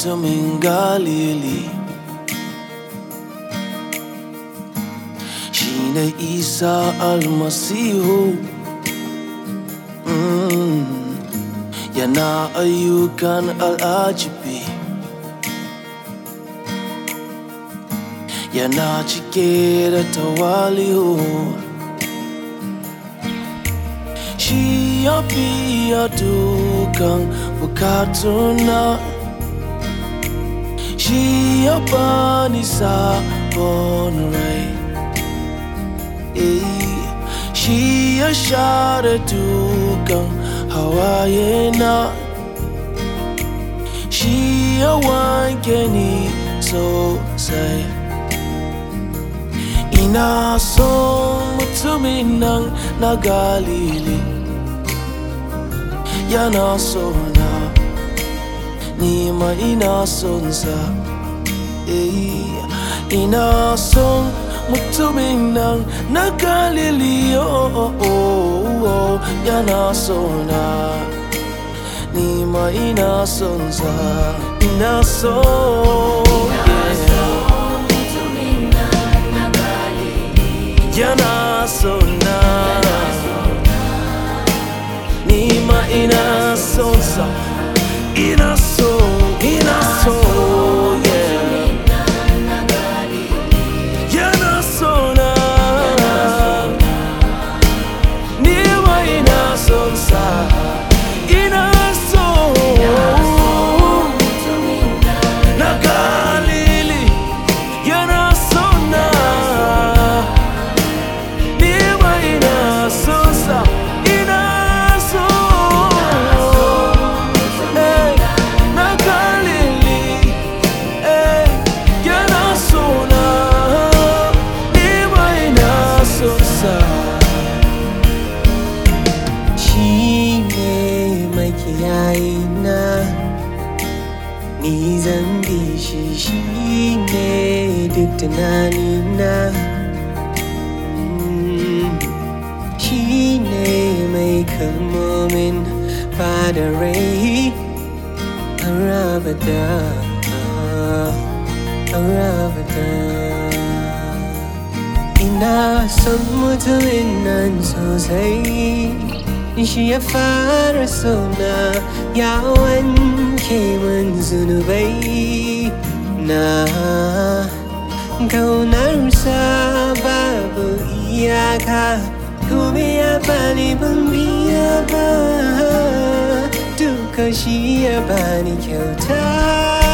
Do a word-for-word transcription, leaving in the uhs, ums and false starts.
mutumin Galili shine Isa almasihu. mm. Yana ayyukan al'ajabi, yana cike da tawali'u. Shi ya biya dukan bukatuna, shi ya bani sabon rai. eh, Shi ya share dukan hawayena, shi ya wanke ni sosai. Ina son mutumin nan na Galili, yana sona, ni ma ina son sa. eh, Ina son mutumin nan na Galili, oh, oh, oh, oh, yana sona, ni ma ina son sa. Ina son, yeah. Yana sona, ni ma ina son sa. Ina so, ina so, yeah. Yana sona, ni ma ina son sa. Ina so na Galili, yana sona, ni ma ina son sa. Ina so, eh, na Galili, eh, yana sona, ni ma ina son sa. Shine makiyayina, ni zan bi shi. Shine duk tunanina, mm. Shine mai kalmomin bada rai har abada, har abada. Ina son mutumin nan sosai, shi ya fara sona, ya wanke min zunubai na. Kaunarsa babu iyaka, kuma ya bani ban biya ba, duka shi ya bani kyauta.